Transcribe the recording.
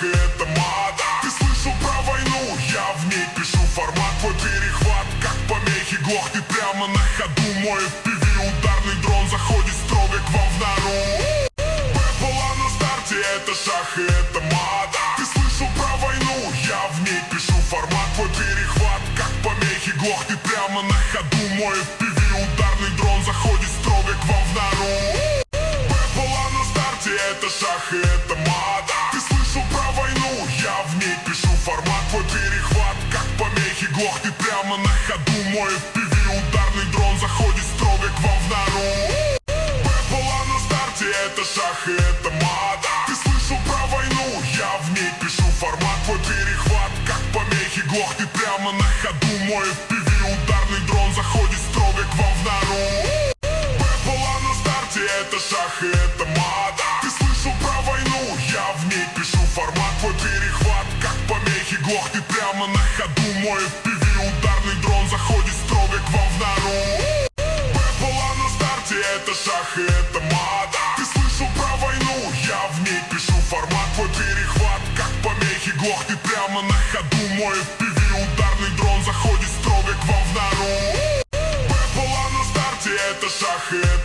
шах и это мат. Ты слышал про войну? Я в ней пишу формат. Твой перехват, как помехи, глохнет прямо на ходу. Мой FPV ударный дрон заходит строго к вам в нору. Была на старте, это шах и это мат. Ты слышал про войну? Я в ней пишу формат. Твой перехват, как помехи, глохнет прямо на ходу. Мой FPV ударный дрон заходит строго к вам в нору. Была на старте, это шах и это мат. Ты слышал про войну? Я в ней пишу формат. Твой перехват, как помехи, глохнет прямо на ходу. Мой FPV ударный дрон заходит строго к вам в нору. Была на старте, это шах и это мат. Ты слышал про войну? Я в ней пишу формат. Твой перехват, как помехи, глохнет прямо на ходу. Мой FPV ударный дрон заходит строго к вам в нору. Была на старте, это шах и это мат. Ты слышал про войну? Я в ней пишу формат. Твой перехват, как помехи, глохнет прямо на ходу. Мой FPV ударный дрон заходит строго к вам в нору. Была на старте, это шах и это мат. Ты слышал про войну? Я в ней пишу формат. Твой перехват, как помехи, глохнет прямо на ходу. Мой FPV ударный дрон заходит строго к вам в нору. Была на старте, это шах и это